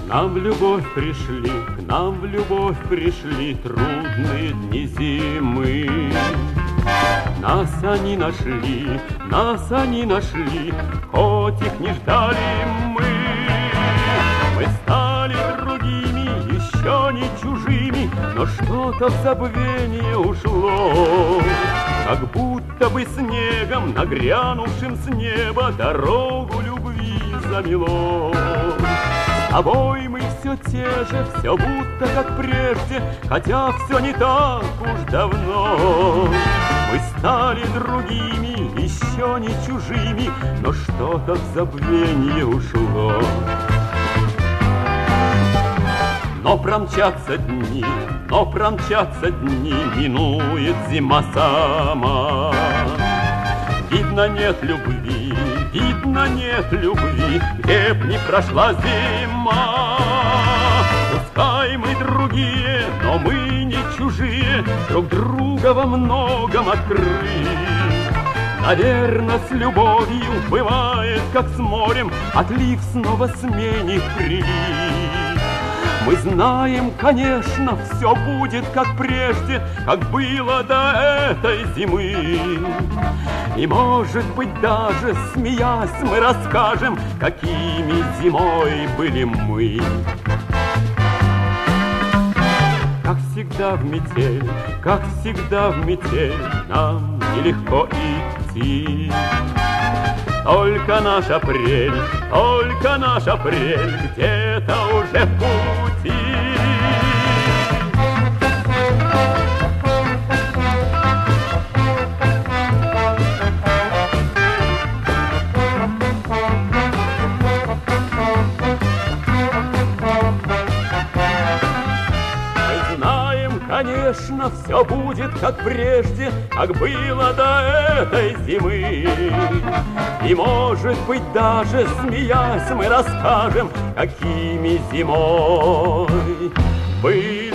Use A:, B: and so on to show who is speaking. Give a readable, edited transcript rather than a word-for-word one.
A: нам в любовь пришли, к нам в любовь пришли трудные дни зимы. Нас они нашли, хоть их не ждали мы. Мы стали другими, еще не чужими, но что-то в забвение ушло. Как будто бы снегом, нагрянувшим с неба, дорогу любви замело. С тобой мы все те же, все будто как прежде, хотя все не так уж давно. Мы стали другими, еще не чужими, но что-то в забвение ушло. Но промчатся дни, минует зима сама. Видно, нет любви, где б не прошла зима. Пускай мы другие, но мы не чужие, друг друга во многом открыли. Наверно, с любовью бывает, как с морем, отлив снова сменит прилив. Мы знаем, конечно, все будет как прежде, как было до этой зимы. И, может быть, даже смеясь, мы расскажем, какими зимой были мы. Как всегда в метель, нам нелегко идти. Только наш апрель, где-то уже в пути. Мы знаем, конечно, все будет как прежде, как было до этой зимы. И, может быть, даже смеясь, мы расскажем, какими зимой были.